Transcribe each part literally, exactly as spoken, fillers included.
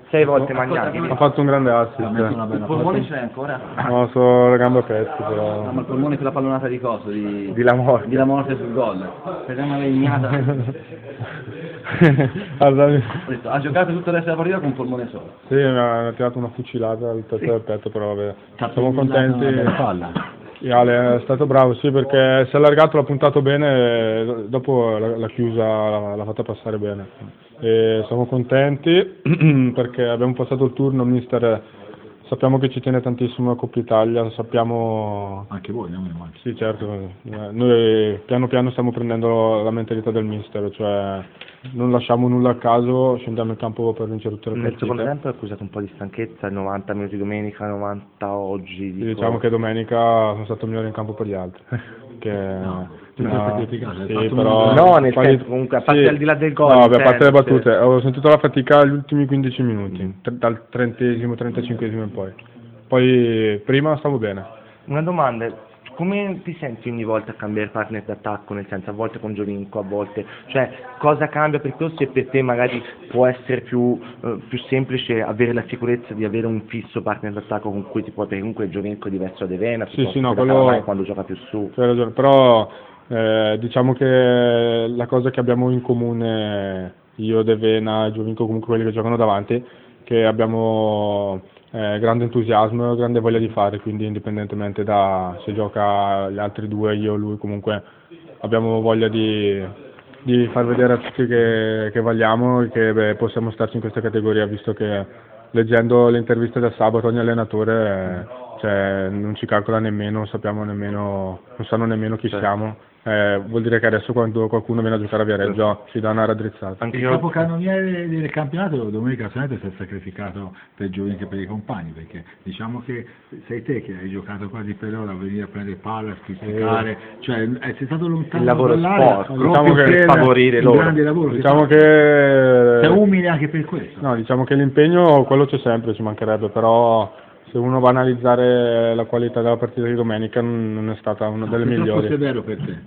sei volte Magnani. Ha fatto un grande assist. Il polmone ce l'hai ancora? No, sono le gambe a pezzi però. No, ma il polmone per la pallonata di coso, di, Di la morte. di la morte sul gol. Per una legnata. Allora, Ho detto, ha giocato tutto il resto della partita con un polmone solo. sì, mi ha tirato una fucilata al petto del petto, però vabbè. Cazzo, Siamo contenti. una palla. Sì, Ale è stato bravo, sì, perché si è allargato, l'ha puntato bene, e dopo l'ha l'ha chiusa, l'ha l'ha fatta passare bene. E siamo contenti perché abbiamo passato il turno, mister, sappiamo che ci tiene tantissimo la Coppa Italia, sappiamo... Anche voi, no? Sì, certo, eh, noi piano piano stiamo prendendo la mentalità del mister, cioè non lasciamo nulla a caso, scendiamo in campo per vincere tutte le Nel partite. secondo tempo ha accusato un po' di stanchezza, novanta minuti domenica, novanta oggi. Sì, Dico... diciamo che domenica sono stato migliore in campo per gli altri. Che, No, tu no, sei stato criticato, hai sì, fatto però, un- No, nel quali- senso, comunque, a parte sì, al di là del gol, no, in vabbè, a parte le senso, battute, ho sentito la fatica agli ultimi quindici minuti, tr- dal trentesimo, trentacinquesimo in poi. Poi prima stavo bene. Una domanda, come ti senti ogni volta a cambiare partner d'attacco, nel senso a volte con Giovinco, a volte, cioè cosa cambia per te, se per te magari può essere più, eh, più semplice avere la sicurezza di avere un fisso partner d'attacco con cui ti puoi, perché comunque Giovinco è diverso da De Vena, Sì, piuttosto sì, no, che da quello- Calamai quando gioca più su. C'hai ragione, però eh, diciamo che la cosa che abbiamo in comune, io, De Vena e Giovinco, comunque quelli che giocano davanti, che abbiamo eh, grande entusiasmo e grande voglia di fare, quindi indipendentemente da se gioca gli altri due, io o lui, comunque abbiamo voglia di, di far vedere a tutti che, che valiamo e che beh, possiamo starci in questa categoria, visto che leggendo le interviste del sabato ogni allenatore eh, cioè, non ci calcola nemmeno, non sappiamo nemmeno, non sanno nemmeno chi siamo. Eh, vuol dire che adesso quando qualcuno viene a giocare a Viareggio ci dà una raddrizzata. Anche Il io, capocannoniere del campionato domenica sera si è sacrificato per Giovinco e per i compagni, perché diciamo che sei te che hai giocato quasi per ora a venire a prendere palla, a criticare, cioè è, sei stato lontano Il lavoro dall'area, sporco, proprio diciamo che per favorire il loro. grande lavoro Diciamo che che sei umile anche per questo. no, diciamo che l'impegno quello c'è sempre, ci mancherebbe, però se uno va a analizzare la qualità della partita di domenica non non è stata una No, delle sei troppo migliori. severo per te.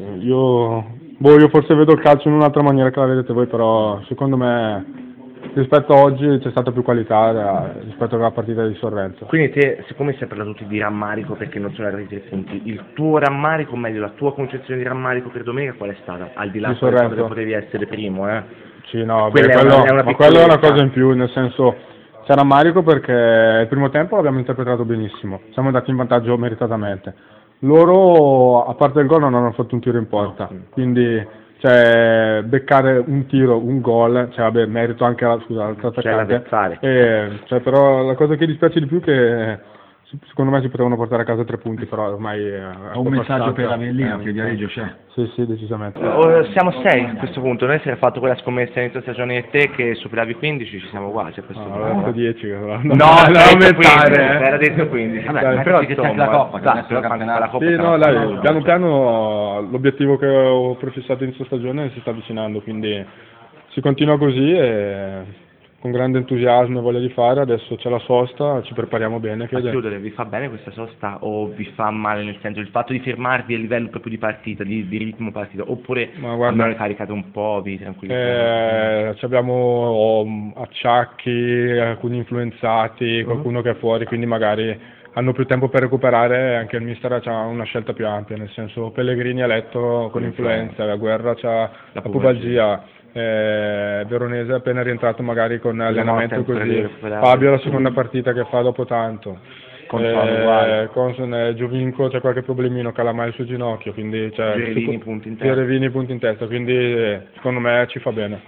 Io, boh, io forse vedo il calcio in un'altra maniera che la vedete voi, però secondo me rispetto a oggi c'è stata più qualità eh, rispetto alla partita di Sorrenzo. quindi te, siccome si è parlato tutti di rammarico perché non sono arrivati i tre punti, il tuo rammarico, o meglio la tua concezione di rammarico per domenica qual è stata? Al di là Di poi del fatto Sorrento. che potevi essere primo, eh? Sì, no, Quella beh, è una- quello, è una ma quello è una piccolezza. cosa in più, nel senso c'è rammarico perché il primo tempo l'abbiamo interpretato benissimo, siamo andati in vantaggio meritatamente. Loro, a parte il gol, non hanno fatto un tiro in porta, quindi cioè, beccare un tiro, un gol, cioè vabbè, merito anche alla, scusa, all'attaccante. l'avversario. E, cioè, però la cosa che dispiace di più è che secondo me si potevano portare a casa tre punti, però ormai è Ho un messaggio per Avellino che Viareggio c'è. Sì, sì, decisamente. Oh, siamo sei a questo punto, noi si era fatto quella scommessa inizio stagione e te che superavi quindici, ci siamo quasi a questo No, punto. avevo detto dieci, però. No, da era detto aumentare, quindici, eh. era detto quindici. Vabbè, Dai, ma però sì che c'è insomma, anche la Coppa, che dai, adesso la però anche campionato. la Coppa Sì, te la no, fanno, dai, piano piano l'obiettivo che ho prefissato inizio stagione si sta avvicinando, quindi si continua così e con grande entusiasmo e voglia di fare, adesso c'è la sosta, ci prepariamo bene, A credo. chiudere, vi fa bene questa sosta o vi fa male, nel senso il fatto di fermarvi a livello proprio di partita, di, di ritmo partita, oppure Ma guarda- almeno le caricate un po', vi tranquillizzate? Eh, ci abbiamo oh, acciacchi, alcuni influenzati, qualcuno che è fuori, quindi magari hanno più tempo per recuperare, anche il mister ha una scelta più ampia, nel senso Pellegrini a letto con influenza, la Guerra c'ha la pubalgia, eh, Veronese è appena rientrato magari con allenamento tempo per così, recuperare. Fabio è la seconda partita che fa dopo tanto. Consono Eh, uguale. Conson, eh, Giovinco c'è qualche problemino, Calamai il suo ginocchio, quindi cioè, Gerevini, sicu- punti in testa. Gerevini, punti in testa, quindi eh, secondo me ci fa bene.